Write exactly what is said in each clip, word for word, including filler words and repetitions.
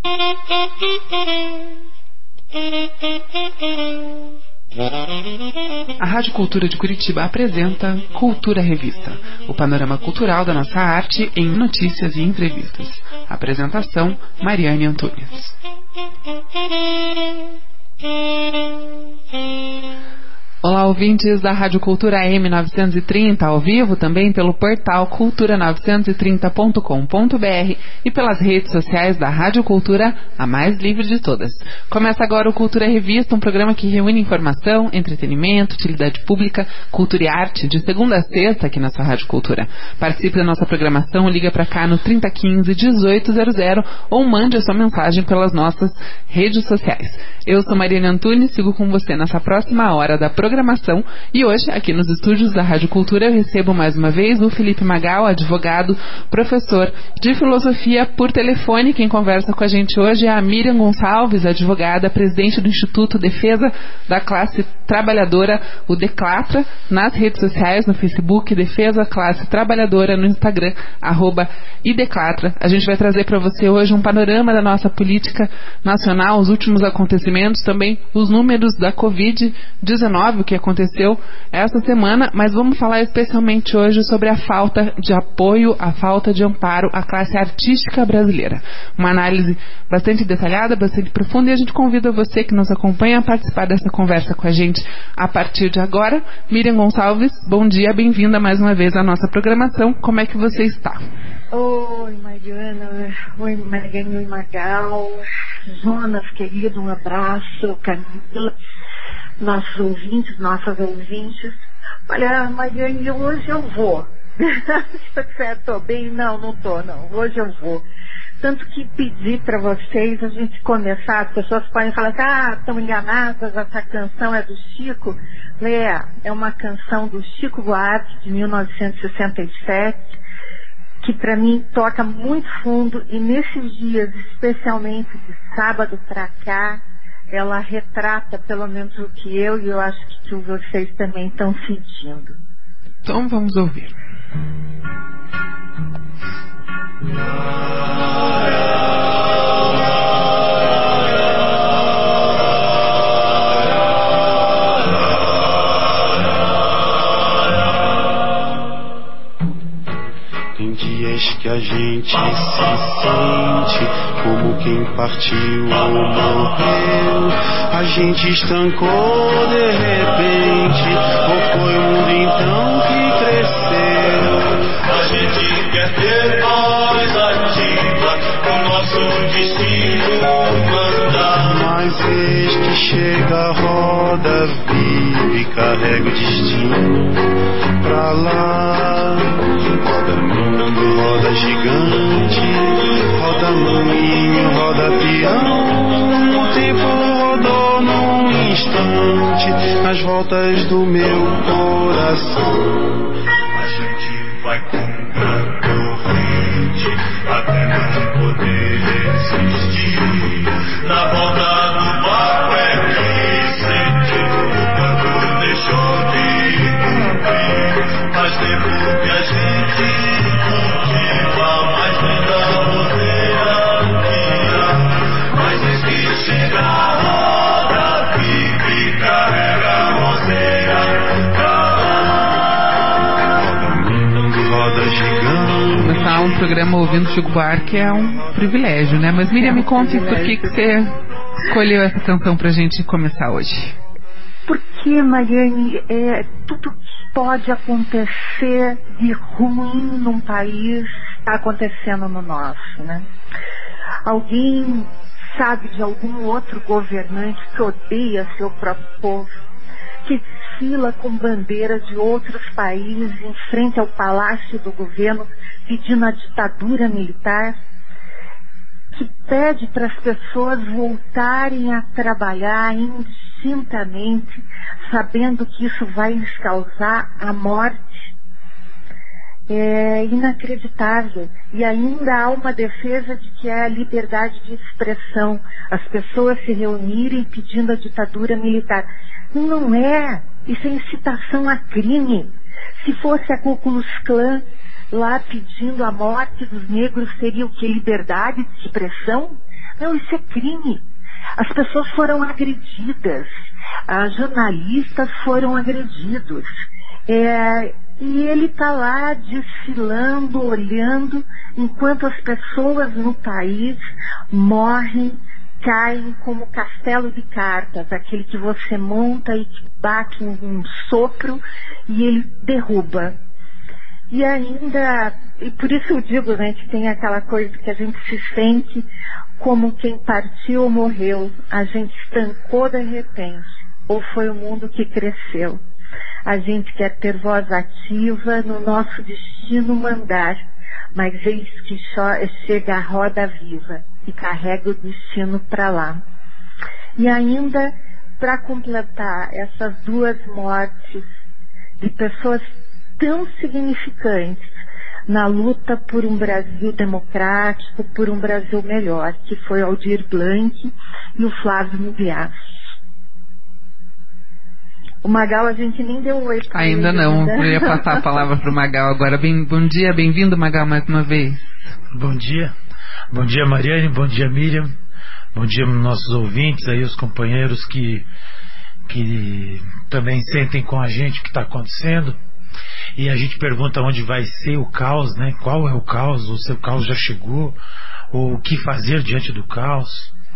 A Rádio Cultura de Curitiba apresenta Cultura Revista, o panorama cultural da nossa arte em notícias e entrevistas. Apresentação, Mariane Antunes. Olá, ouvintes da Rádio Cultura A M novecentos e trinta, ao vivo também pelo portal cultura novecentos e trinta ponto com ponto b r e pelas redes sociais da Rádio Cultura, a mais livre de todas. Começa agora o Cultura Revista, um programa que reúne informação, entretenimento, utilidade pública, cultura e arte, de segunda a sexta aqui na sua Rádio Cultura. Participe da nossa programação, liga pra cá no trinta quinze, dezoito zero zero ou mande a sua mensagem pelas nossas redes sociais. Eu sou Mariane Antunes, sigo com você nessa próxima hora da programação. Programação. E hoje, aqui nos estúdios da Rádio Cultura, eu recebo mais uma vez o Felipe Magal, advogado, professor de filosofia por telefone. Quem conversa com a gente hoje é a Miriam Gonçalves, advogada, presidente do Instituto Defesa da Classe Trabalhadora, o Declatra, nas redes sociais, no Facebook, Defesa Classe Trabalhadora, no Instagram, arroba ideclatra. A gente vai trazer para você hoje um panorama da nossa política nacional, os últimos acontecimentos, também os números da covid dezenove, o que aconteceu essa semana, mas vamos falar especialmente hoje sobre a falta de apoio, a falta de amparo à classe artística brasileira. Uma análise bastante detalhada, bastante profunda, e a gente convida você que nos acompanha a participar dessa conversa com a gente a partir de agora. Miriam Gonçalves, bom dia, bem-vinda mais uma vez à nossa programação. Como é que você está? Oi, Mariana, oi, Mariane, oi, Magal, Jonas, querido, um abraço, Camila, nossos ouvintes, nossas ouvintes. Olha, Mariane, hoje eu vou. Estou bem? Não, não estou, não. Hoje eu vou. Tanto que pedi para vocês a gente começar, as pessoas podem falar assim, ah, estão enganadas, essa canção é do Chico. É, é uma canção do Chico Buarque, de mil novecentos e sessenta e sete, que para mim toca muito fundo, e nesses dias, especialmente de sábado para cá, ela retrata pelo menos o que eu e eu acho que vocês também estão sentindo. Então vamos ouvir. Tem dias que a gente se sente como quem partiu ou morreu. A gente estancou de repente, ou foi o mundo então que cresceu? A gente quer ter voz ativa, o nosso destino mandar. Mas eis que chega a roda viva e carrega o destino pra lá. Roda mundo, roda gigante, roda moinho, roda peão. O tempo rodou num instante nas voltas do meu coração. A gente vai contra corrente até não poder resistir. Na volta do barco é que sentiu quando deixou de cumprir. Faz tempo que a gente cultiva mais linda roseira que há. Mas eis que chega a roda viva e carrega a roseira pra lá. Roda mundo, roda gigante. Começar um programa ouvindo Chico Buarque é um privilégio, né? Mas Miriam, me conte por que, que você escolheu essa canção pra gente começar hoje. Porque, Mariane, é, tudo que pode acontecer de ruim num país está acontecendo no nosso, né? Alguém sabe de algum outro governante que odeia seu próprio povo, que desfila com bandeira de outros países em frente ao palácio do governo pedindo a ditadura militar, que pede para as pessoas voltarem a trabalhar indistintamente, sabendo que isso vai lhes causar a morte. É inacreditável. E ainda há uma defesa de que é a liberdade de expressão, as pessoas se reunirem pedindo a ditadura militar. Não é. Isso é incitação a crime. Se fosse a Ku Klux Klan lá pedindo a morte dos negros, seria o que? Liberdade de expressão? Não, isso é crime. As pessoas foram agredidas, as jornalistas foram agredidos. É, e ele está lá desfilando, olhando, enquanto as pessoas no país morrem, caem como castelo de cartas, aquele que você monta e que bate um sopro e ele derruba. E ainda, e por isso eu digo, né, que tem aquela coisa que a gente se sente como quem partiu ou morreu, a gente estancou de repente, ou foi o mundo que cresceu. A gente quer ter voz ativa no nosso destino mandar, mas eis que só chega a roda viva e carrega o destino para lá. E ainda, para completar essas duas mortes de pessoas tão significantes na luta por um Brasil democrático, por um Brasil melhor, que foi Aldir Blanc e o Flávio Mobias. O Magal a gente nem deu oi pra Ainda ele, não, né? eu ia passar a palavra para o Magal agora. Bem, bom dia, bem-vindo, Magal, mais uma vez. Bom dia, bom dia Mariane, bom dia Miriam, bom dia nossos ouvintes aí, os companheiros que, que também sentem com a gente o que está acontecendo. E a gente pergunta onde vai ser o caos, né? Qual é o caos, ou se o caos já chegou, ou o que fazer diante do caos.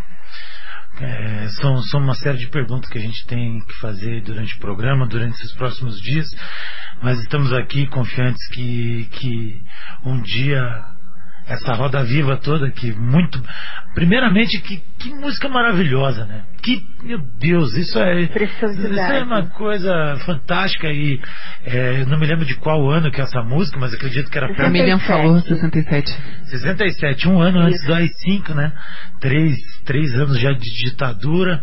É, são, são uma série de perguntas que a gente tem que fazer durante o programa, durante esses próximos dias, mas estamos aqui confiantes que, que um dia essa roda viva toda, que muito, primeiramente, que, que música maravilhosa, né? Que, meu Deus, isso é, isso é uma coisa fantástica. E é, não me lembro de qual ano que é essa música, mas acredito que era A Miriam falou sessenta e sete. sessenta e sete, um ano antes do A I cinco, né? Três, três anos já de ditadura.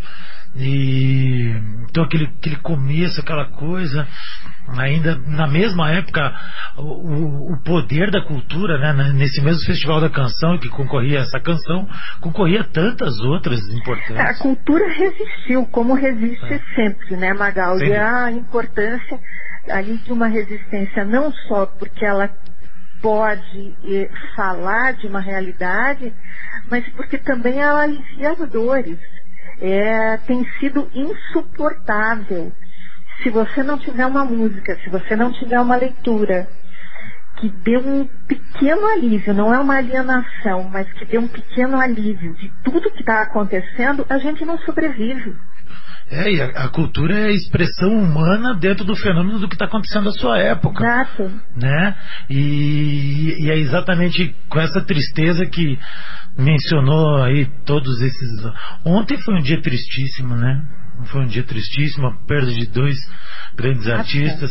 E então aquele, aquele começo, aquela coisa, ainda na mesma época o, o poder da cultura, né, nesse mesmo Festival da Canção que concorria a essa canção, concorria a tantas outras importantes. A cultura resistiu, como resiste é. sempre, né, Magal? E a importância ali de uma resistência, não só porque ela pode eh, falar de uma realidade, mas porque também ela alivia as dores. É, tem sido insuportável. Se você não tiver uma música, se você não tiver uma leitura que dê um pequeno alívio, não é uma alienação, mas que dê um pequeno alívio de tudo que está acontecendo, a gente não sobrevive. É, e a, a cultura é a expressão humana dentro do fenômeno do que está acontecendo na sua época. Exato. Né? E, e é exatamente com essa tristeza que mencionou aí todos esses... Ontem foi um dia tristíssimo, né? Foi um dia tristíssimo, a perda de dois grandes Até. artistas.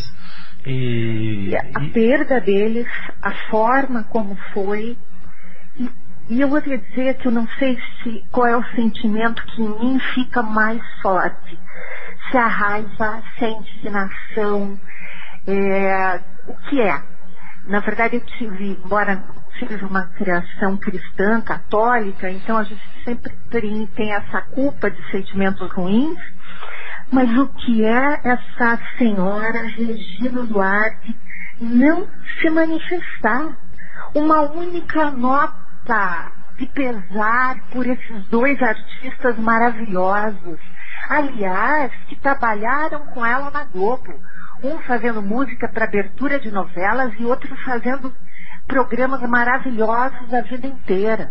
E, e a e... perda deles, a forma como foi... E, e eu vou te dizer que eu não sei se, qual é o sentimento que em mim fica mais forte. Se a raiva, se a indignação, é, o que é? Na verdade eu tive, embora tive uma criação cristã, católica, então a gente sempre tem essa culpa de sentimentos ruins, mas o que é essa senhora Regina Duarte não se manifestar? Uma única nota de pesar por esses dois artistas maravilhosos, aliás, que trabalharam com ela na Globo, um fazendo música para abertura de novelas e outro fazendo programas maravilhosos a vida inteira.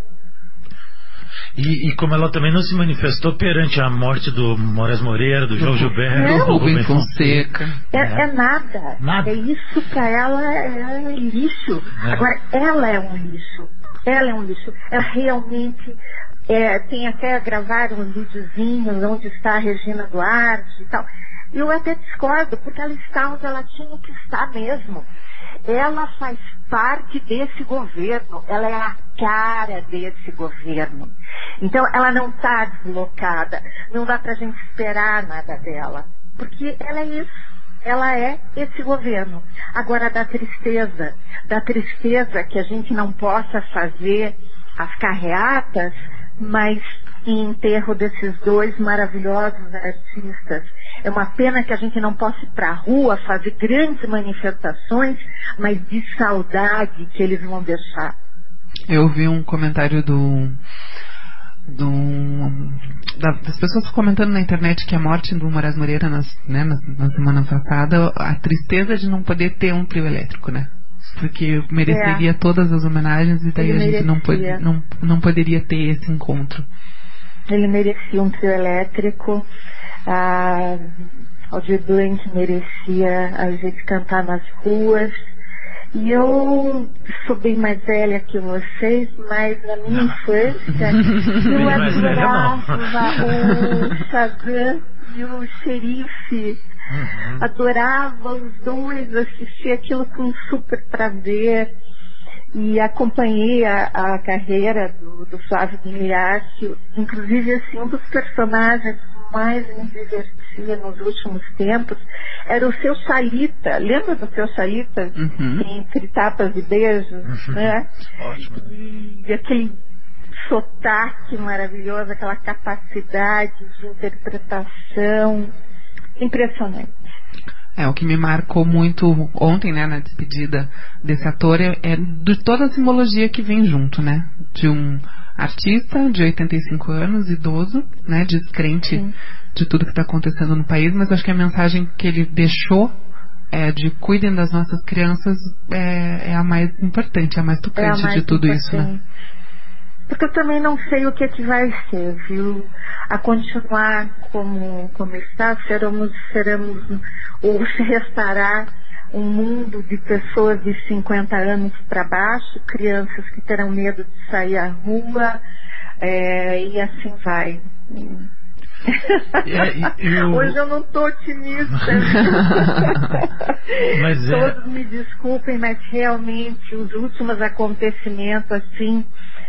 E, e como ela também não se manifestou perante a morte do Moraes Moreira, do João Gilberto, do Rubem Fonseca. É, é. é nada. nada. É isso para ela, é lixo. É. Agora, ela é um lixo. Ela é um lixo. Ela realmente... É, tem até gravar uns videozinhos onde está a Regina Duarte e tal. Eu até discordo, porque ela está onde ela tinha que estar mesmo. Ela faz parte desse governo, ela é a cara desse governo. Então ela não está deslocada, não dá pra gente esperar nada dela, porque ela é isso, ela é esse governo. Agora dá tristeza, dá tristeza que a gente não possa fazer as carreatas, mas em enterro desses dois maravilhosos artistas. É uma pena que a gente não possa ir para a rua fazer grandes manifestações, mas de saudade que eles vão deixar. Eu vi um comentário do do, da, das pessoas comentando na internet que a morte do Moraes Moreira nas, né, na, na semana passada, a tristeza de não poder ter um trio elétrico, né? Porque mereceria é. todas as homenagens e daí Ele a gente não, pode, não, não poderia ter esse encontro. Ele merecia um trio elétrico, a Aldir Blanc merecia a gente cantar nas ruas. E eu sou bem mais velha que vocês, mas na minha não. infância eu adorava o Shazam e o Xerife. Uhum. Adorava os dois, assistia aquilo com super prazer e acompanhei a, a carreira do, do Flávio Miliaccio. Inclusive, assim, um dos personagens mais me divertia nos últimos tempos era o seu Chalita. Lembra do seu Chalita? Uhum. Entre tapas e beijos, uhum. né? Ótimo. E aquele sotaque maravilhoso, aquela capacidade de interpretação impressionante. É, o que me marcou muito ontem, né, na despedida desse ator é, é de toda a simbologia que vem junto, né? De um artista de oitenta e cinco anos, idoso, né, descrente Sim. de tudo que está acontecendo no país, mas acho que a mensagem que ele deixou é de cuidem das nossas crianças é, é a mais importante, é a mais tocante é a mais de tudo importante. Isso, né? Porque eu também não sei o que é que vai ser, viu? A continuar como, como está, seremos, seremos, ou se restará um mundo de pessoas de cinquenta anos para baixo, crianças que terão medo de sair à rua, é, e assim vai. É, eu... Hoje eu não estou otimista. Mas é... Todos me desculpem, mas realmente os últimos acontecimentos, assim,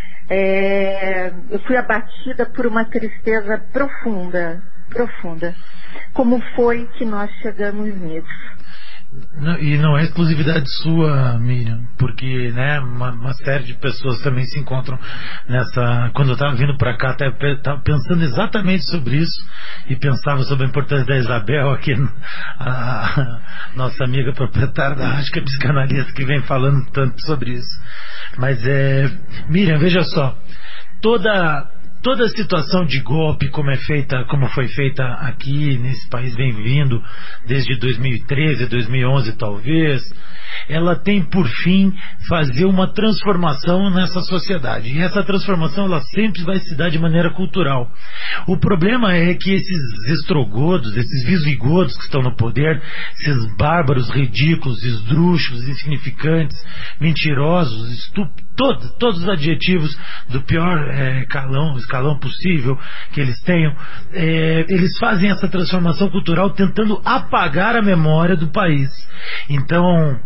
é, eu fui abatida por uma tristeza profunda, profunda. Como foi que nós chegamos nisso? Não, e não é exclusividade sua, Miriam, porque, né, uma, uma série de pessoas também se encontram nessa. Quando eu estava vindo para cá, estava pensando exatamente sobre isso e pensava sobre a importância da Isabel, aqui, a, a nossa amiga proprietária da rádio, que é psicanalista, que vem falando tanto sobre isso. Mas é, Miriam, veja só, toda toda a situação de golpe, como é feita, como foi feita aqui nesse país, vem vindo desde dois mil e treze, dois mil e onze talvez, ela tem por fim fazer uma transformação nessa sociedade. E essa transformação ela sempre vai se dar de maneira cultural. O problema é que esses estrogodos, esses visigodos que estão no poder, esses bárbaros, ridículos, esdrúxulos, insignificantes, mentirosos, estúpidos, todos, todos os adjetivos do pior é, calão, escalão possível que eles tenham, é, eles fazem essa transformação cultural tentando apagar a memória do país. Então,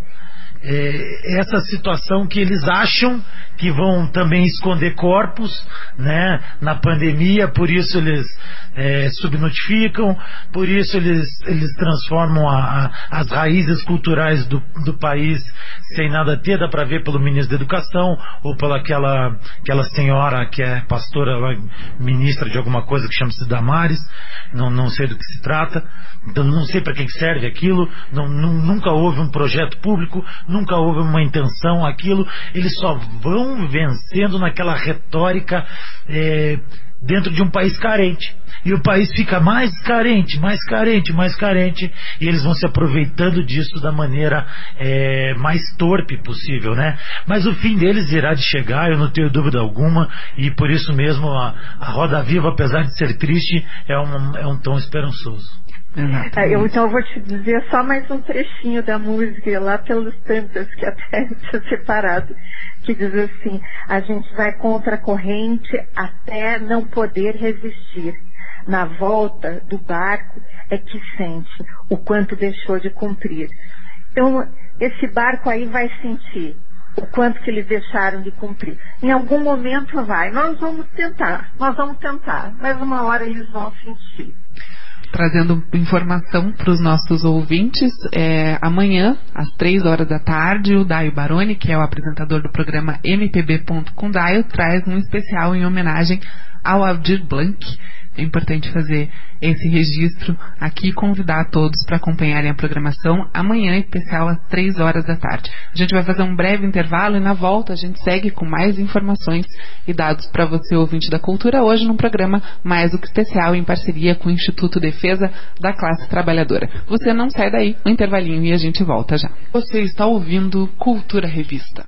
É, essa situação que eles acham que vão também esconder corpos, né, na pandemia, por isso eles é, subnotificam, por isso eles, eles transformam a, a, as raízes culturais do, do país sem nada ter, dá para ver pelo ministro da Educação ou pela aquela, aquela senhora que é pastora, ministra de alguma coisa que chama-se Damares, não, não sei do que se trata, então não sei para que serve aquilo, não, não, nunca houve um projeto público, nunca houve uma intenção, aquilo, eles só vão vencendo naquela retórica é, dentro de um país carente. E o país fica mais carente, mais carente, mais carente, e eles vão se aproveitando disso da maneira é, mais torpe possível, né? Mas o fim deles irá de chegar, eu não tenho dúvida alguma, e por isso mesmo a, a Roda Viva, apesar de ser triste, é um, é um tom esperançoso. Eu, então eu vou te dizer só mais um trechinho da música, lá pelos tantos que até tinha separado, que diz assim: a gente vai contra a corrente até não poder resistir. Na volta do barco é que sente o quanto deixou de cumprir. Então esse barco aí vai sentir o quanto que eles deixaram de cumprir. Em algum momento vai, nós vamos tentar, nós vamos tentar, mas uma hora eles vão sentir. Trazendo informação para os nossos ouvintes, é, amanhã, às três horas da tarde, o Daio Baroni, que é o apresentador do programa M P B Ponto com Daio, traz um especial em homenagem ao Aldir Blanc. é importante fazer esse registro aqui e convidar todos para acompanharem a programação amanhã, especial às três horas da tarde. A gente vai fazer um breve intervalo e na volta a gente segue com mais informações e dados para você, ouvinte da cultura, hoje num programa mais do que especial em parceria com o Instituto Defesa da Classe Trabalhadora. Você não sai daí, um intervalinho e a gente volta já. Você está ouvindo Cultura Revista.